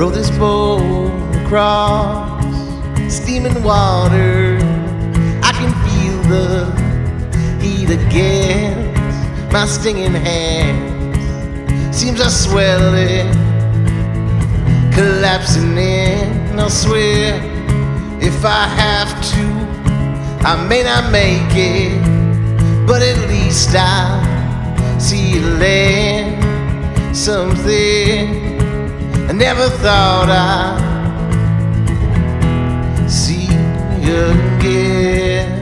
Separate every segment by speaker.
Speaker 1: row this boat across steaming water. I can feel the heat against my stinging hands. Seems I'm swelling, collapsing in. I'll swear if I have to, I may not make it, but at least I'll see you land. Something I never thought I'd see again.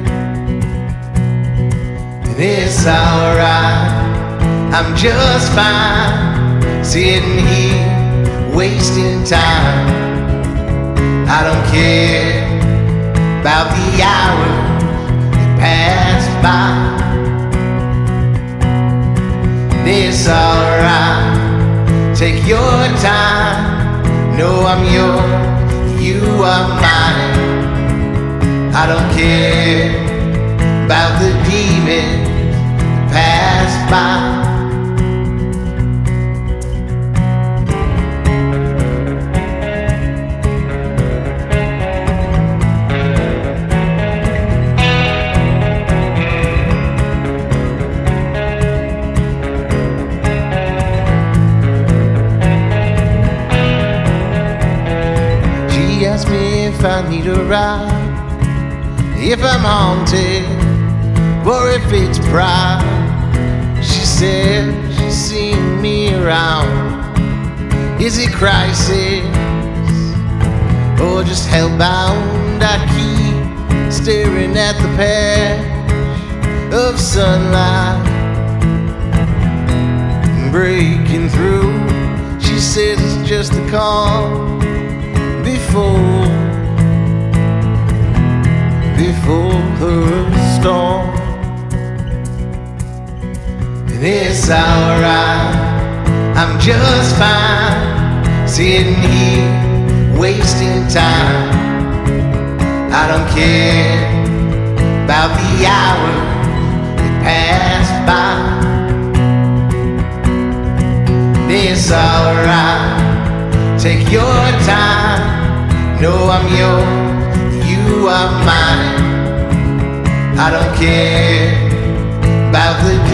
Speaker 1: And it's alright, I'm just fine, sitting here wasting time. I don't care about the hours that passed by. And it's alright, take your time. No, I'm yours, you are mine. I don't care about the demons that passed by. She asked me if I need a ride, if I'm haunted, or if it's pride. She said she's seen me around. Is it crisis, or just hellbound? I keep staring at the patch of sunlight breaking through. She says it's just the calm before her storm. And it's alright, I'm just fine, sitting here wasting time. I don't care about the hours that passed by. And it's alright, take your time. No, I'm yours, you are mine. I don't care about the